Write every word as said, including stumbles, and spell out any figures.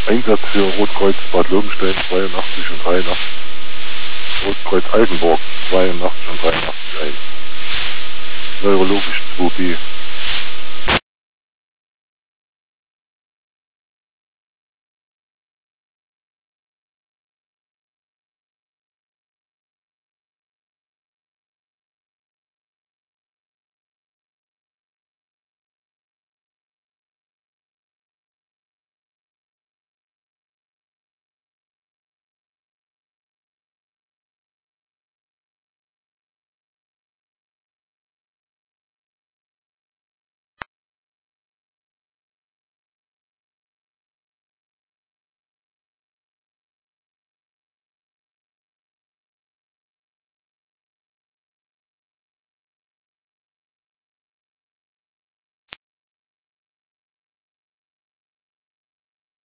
Einsatz für Rotkreuz Bad Lobenstein zweiundachtzig und dreiundachtzig. Rotkreuz Altenburg zweiundachtzig und dreiundachtzig ein. Neurologisch zwei B.